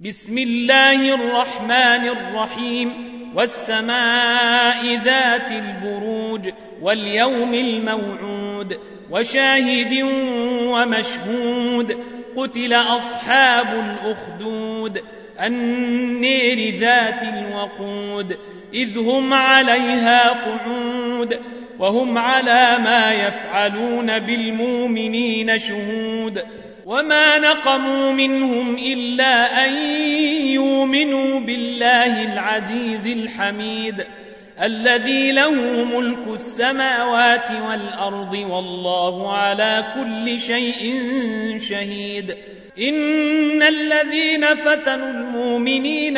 بسم الله الرحمن الرحيم والسماء ذات البروج واليوم الموعود وشاهد ومشهود قتل أصحاب الأخدود النير ذات الوقود إذ هم عليها قعود وهم على ما يفعلون بالمؤمنين شهود وما نقموا منهم إلا أن يؤمنوا بالله العزيز الحميد الذي له ملك السماوات والأرض والله على كل شيء شهيد إن الذين فتنوا المؤمنين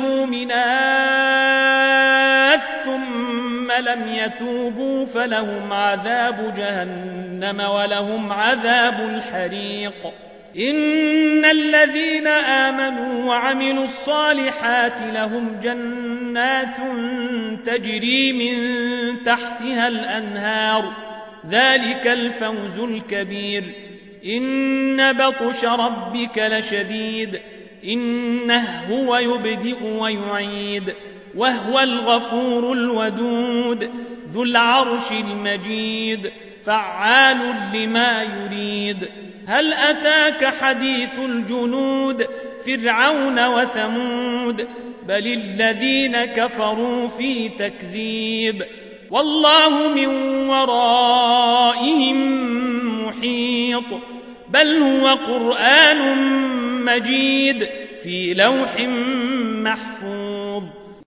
والمؤمنات ثم لم يتوبوا فلهم عذاب جهنم ولهم عذاب الحريق إن الذين آمنوا وعملوا الصالحات لهم جنات تجري من تحتها الأنهار ذلك الفوز الكبير إن بطش ربك لشديد إنه هو يبدئ ويعيد وهو الغفور الودود ذو العرش المجيد فعال لما يريد هل أتاك حديث الجنود فرعون وثمود بل الذين كفروا في تكذيب والله من ورائهم محيط بل هو قرآن مجيد في لوح محفوظ